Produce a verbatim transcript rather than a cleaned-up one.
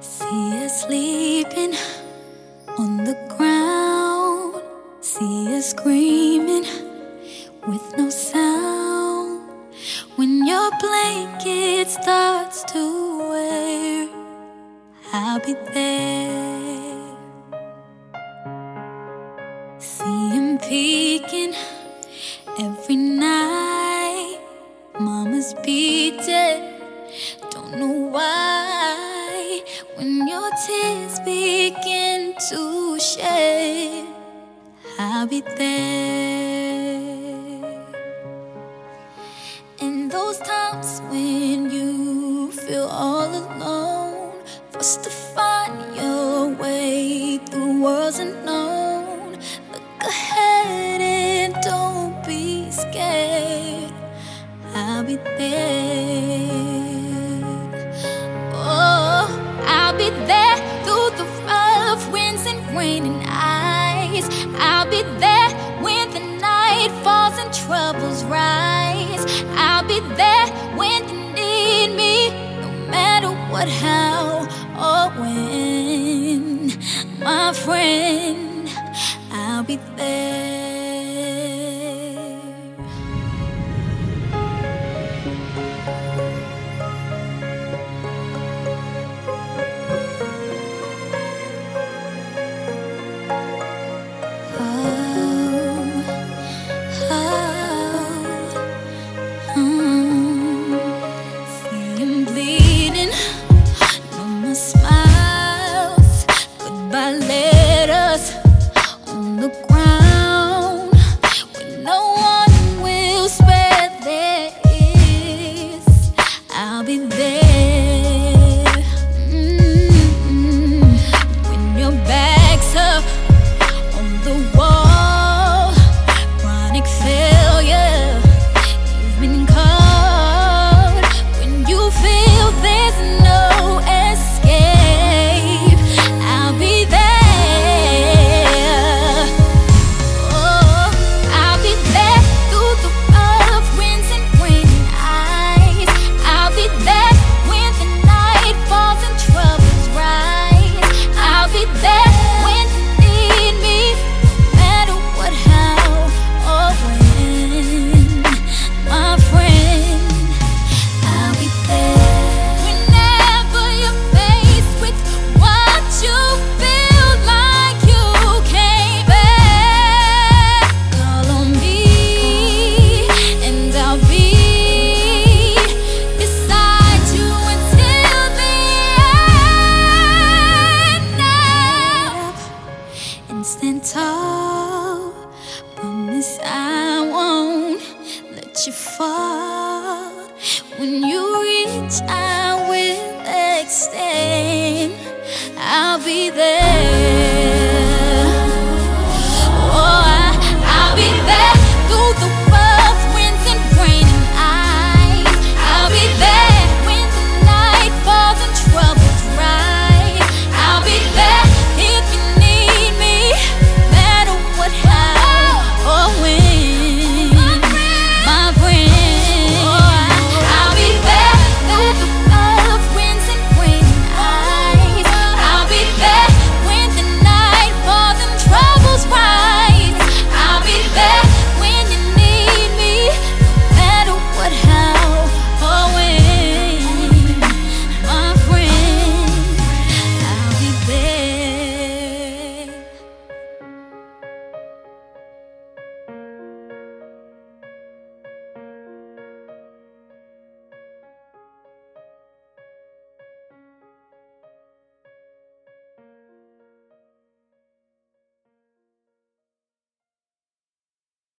See us sleeping on the ground. See us screaming with no sound. When your blanket starts to wear, I'll be there. See him peeking every night. Mama's beating, don't know why. When your tears begin to shed, I'll be there. In those times when you feel all alone, forced to find your way through worlds unknown, look ahead and don't be scared. I'll be there. Oh, I'll be there through the rough winds and rain and ice. I'll be there when the night falls and troubles rise. I'll be there when you need me, no matter what, how, or when. My friend, I'll be there.